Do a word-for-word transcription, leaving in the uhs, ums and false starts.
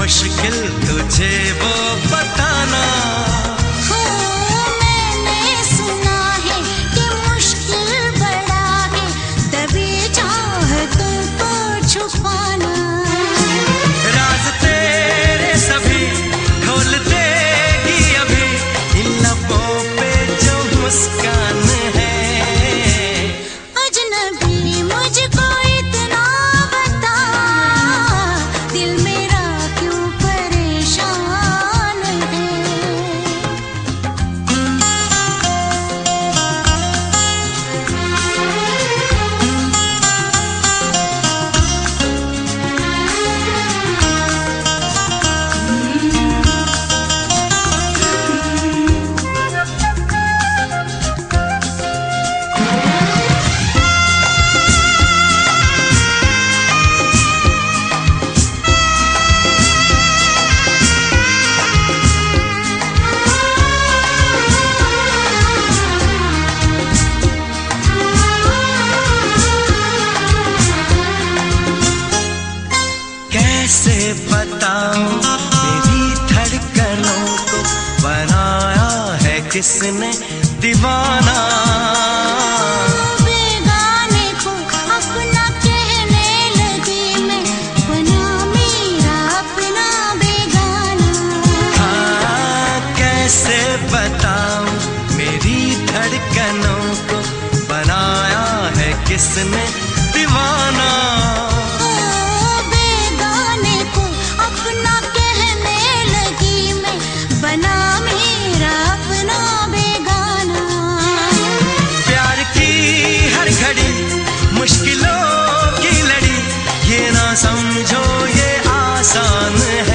मुश्किल तुझे वो बताना। हाँ, मैंने सुना है कि मुश्किल बड़ा है, तभी चाहतों को छुपाना। राज तेरे सभी खोल देगी अभी इन लबों पे जो मुस्कान है। अजनबी मुझको इतना बता, दिल मेरा क्यों परेशान है। कैसे बताऊं मेरी धड़कनों को बनाया है किसने दीवाना। बेगाने को अपना कहने लगी मैं, बना मेरा अपना बेगाना। हाँ, कैसे बताऊं मेरी धड़कनों को बनाया है किसने दीवाना। बेगाने को अपना कहने लगी मैं, बना मेरा अपना बेगाना। प्यार की हर घड़ी मुश्किलों की लड़ी, ये ना समझो ये आसान है।